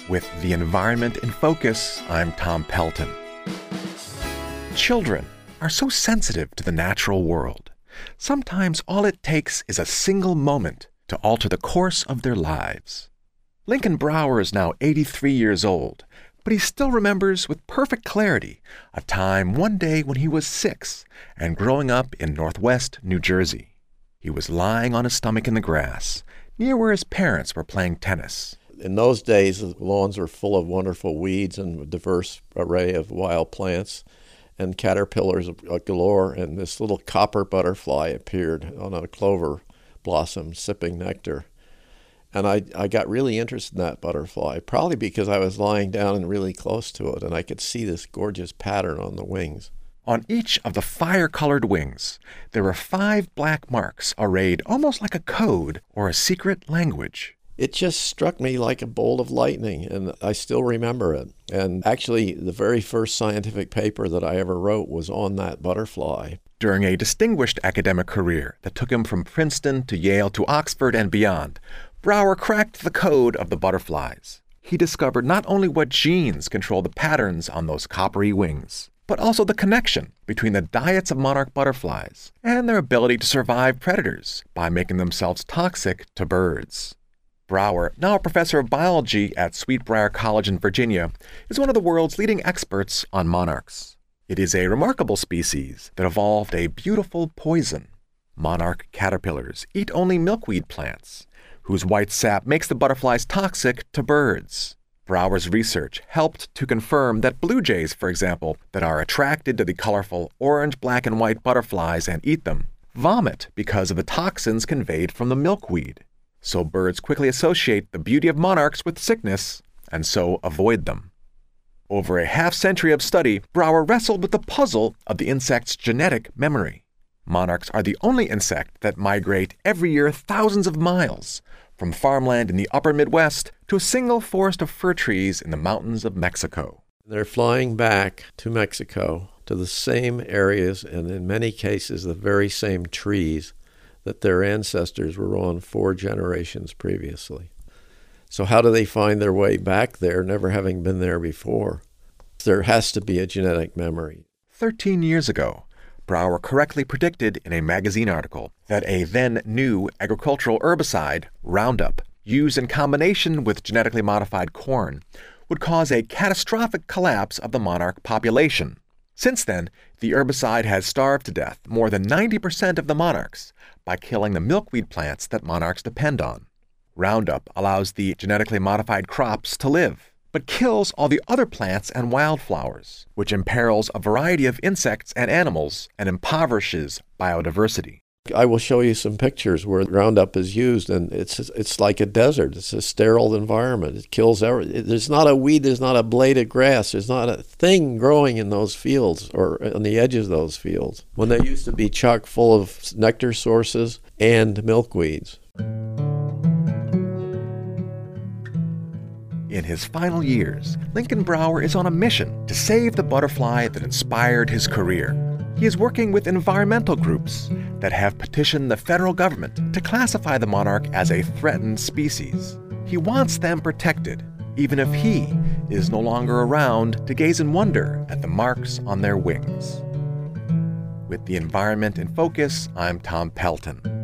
With the environment in focus, I'm Tom Pelton. Children are so sensitive to the natural world. Sometimes all it takes is a single moment to alter the course of their lives. Lincoln Brower is now 83 years old, but he still remembers with perfect clarity a time one day when he was 6 and growing up in Northwest New Jersey. He was lying on his stomach in the grass, near where his parents were playing tennis. In those days, the lawns were full of wonderful weeds and a diverse array of wild plants and caterpillars galore, and this little copper butterfly appeared on a clover blossom sipping nectar. And I got really interested in that butterfly, probably because I was lying down and really close to it, and I could see this gorgeous pattern on the wings. On each of the fire-colored wings, there were 5 black marks arrayed almost like a code or a secret language. It just struck me like a bolt of lightning, and I still remember it. And actually, the very first scientific paper that I ever wrote was on that butterfly. During a distinguished academic career that took him from Princeton to Yale to Oxford and beyond, Brower cracked the code of the butterflies. He discovered not only what genes control the patterns on those coppery wings, but also the connection between the diets of monarch butterflies and their ability to survive predators by making themselves toxic to birds. Brower, now a professor of biology at Sweetbriar College in Virginia, is one of the world's leading experts on monarchs. It is a remarkable species that evolved a beautiful poison. Monarch caterpillars eat only milkweed plants, whose white sap makes the butterflies toxic to birds. Brower's research helped to confirm that blue jays, for example, that are attracted to the colorful orange, black, and white butterflies and eat them, vomit because of the toxins conveyed from the milkweed. So birds quickly associate the beauty of monarchs with sickness, and so avoid them. Over a half-century of study, Brower wrestled with the puzzle of the insect's genetic memory. Monarchs are the only insect that migrate every year thousands of miles, from farmland in the upper Midwest to a single forest of fir trees in the mountains of Mexico. They're flying back to Mexico, to the same areas, and in many cases the very same trees that their ancestors were on 4 generations previously. So how do they find their way back there, never having been there before? There has to be a genetic memory. 13 years ago, Brower correctly predicted in a magazine article that a then-new agricultural herbicide, Roundup, used in combination with genetically modified corn, would cause a catastrophic collapse of the monarch population. Since then, the herbicide has starved to death more than 90% of the monarchs by killing the milkweed plants that monarchs depend on. Roundup allows the genetically modified crops to live, but kills all the other plants and wildflowers, which imperils a variety of insects and animals and impoverishes biodiversity. I will show you some pictures where Roundup is used, and it's like a desert. It's a sterile environment. It kills everything. There's not a weed, there's not a blade of grass, there's not a thing growing in those fields or on the edges of those fields, when they used to be chock full of nectar sources and milkweeds. In his final years, Lincoln Brower is on a mission to save the butterfly that inspired his career. He is working with environmental groups that have petitioned the federal government to classify the monarch as a threatened species. He wants them protected, even if he is no longer around to gaze in wonder at the marks on their wings. With the environment in focus, I'm Tom Pelton.